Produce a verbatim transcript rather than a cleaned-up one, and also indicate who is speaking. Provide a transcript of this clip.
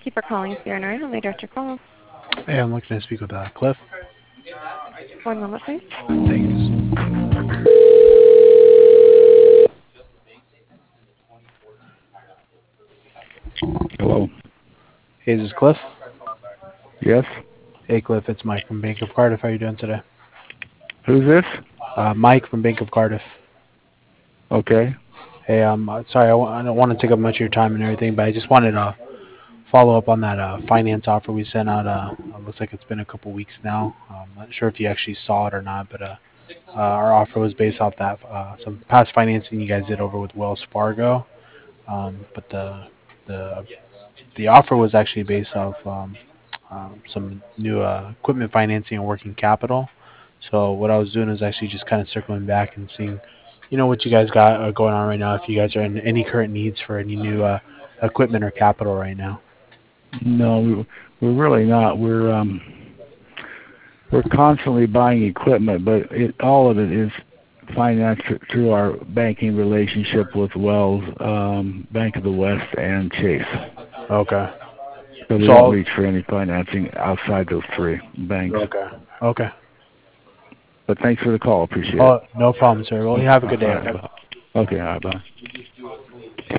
Speaker 1: you for calling Spirit Nine. How may I direct your call?
Speaker 2: Hey, I'm looking to speak with uh, Cliff.
Speaker 1: One moment, please.
Speaker 2: Thanks.
Speaker 3: Hello.
Speaker 2: Hey, is this Cliff?
Speaker 3: Yes.
Speaker 2: Hey, Cliff, it's Mike from Bank of Cardiff. How are you doing today?
Speaker 3: Who's this?
Speaker 2: Uh, Mike from Bank of Cardiff.
Speaker 3: Okay.
Speaker 2: Hey, um, uh, sorry, I, w- I don't want to take up much of your time and everything, but I just wanted to follow up on that uh, finance offer we sent out. Uh, it looks like it's been a couple weeks now. Um, I'm not sure if you actually saw it or not, but uh, uh, our offer was based off that uh, some past financing you guys did over with Wells Fargo. Um, but the the the offer was actually based off um, um, some new uh, equipment financing and working capital. So what I was doing is actually just kind of circling back and seeing, you know, what you guys got uh, going on right now. If you guys are in any current needs for any new uh, equipment or capital right now.
Speaker 3: No, we- we're really not. We're um we're constantly buying equipment, but it, all of it is financed thr- through our banking relationship with Wells, um, Bank of the West, and Chase.
Speaker 2: Okay.
Speaker 3: So we
Speaker 2: So
Speaker 3: don't
Speaker 2: I'll-
Speaker 3: reach for any financing outside those three banks.
Speaker 2: okay. Okay.
Speaker 3: But thanks for the call. Appreciate it.
Speaker 2: Oh, no problem, sir. Well, you have a good
Speaker 3: All
Speaker 2: day.
Speaker 3: right.
Speaker 2: Okay.
Speaker 3: Bye. Okay. All right. Bye.